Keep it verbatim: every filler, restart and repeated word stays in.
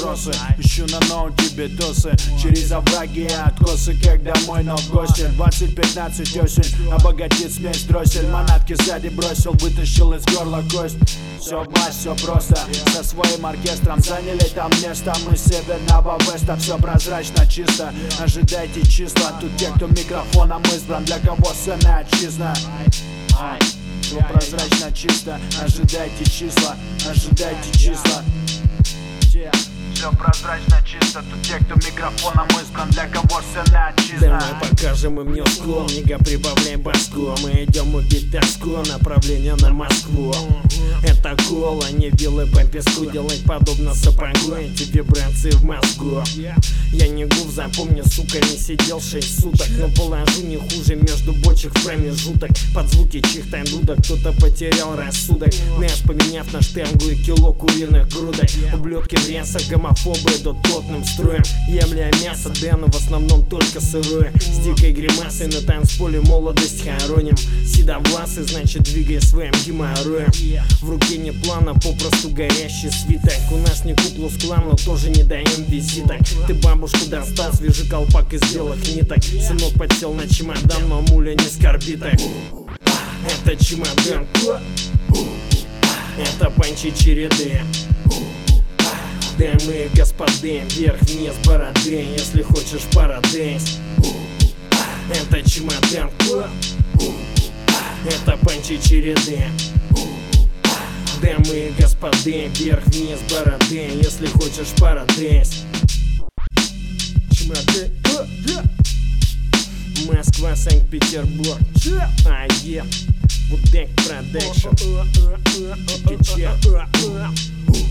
вопросы. Ищу на ноуте битусы, через овраги и откосы, как домой, но в гости. Двадцать пятнадцать осень, обогатит смесь дроссель. Манатки сзади бросил, вытащил из горла кость. Все власть, все просто, со своим оркестром заняли там место. Мы с северного веста, все прозрачно, чисто. Ожидайте числа, тут те, кто микрофоном избран, для кого сцена отчизна. Все прозрачно, чисто. Ожидайте числа, ожидайте числа. Все прозрачно, чисто. Тут те, кто микрофоном избран, для кого сцена отчизна. Давай покажем им нюску, нига прибавляй баску. Мы идем убить тоску, направление на Москву. Это кола, не вилы по песку. Делать подобно сапогу, эти вибрации в мозгу. Я не гуф, запомни, сука, не сидел шесть суток. Но положу не хуже между бочек в промежуток. Под звуки чьих-то дудок кто-то потерял рассудок. Наш поменяв на штангу и кило куриных грудок. Ублюдки в рясах, гомофобы идут плотным строем. Емля мясо, да, но в основном только сырое. С дикой гримасой на танцполе молодость хороним. Седовласый, значит двигай своим геморроем. В руке не плана, попросту горящий свиток. У нас не куклу с клан, но тоже не даем визиток. Ты бабушку достал, свежий колпак из белых ниток. Сынок подсел на чемодан, но муля не скорбит так. Это чемодан, это панчи череды. Дамы и господы, вверх-вниз бороды, если хочешь парадейс. Это чемодан, это панчи череды. Дамы и господы, вверх-вниз бороды, если хочешь парадейс. Чемодан, Москва, Санкт-Петербург, АЕ, Вудек Продакшн, Чича.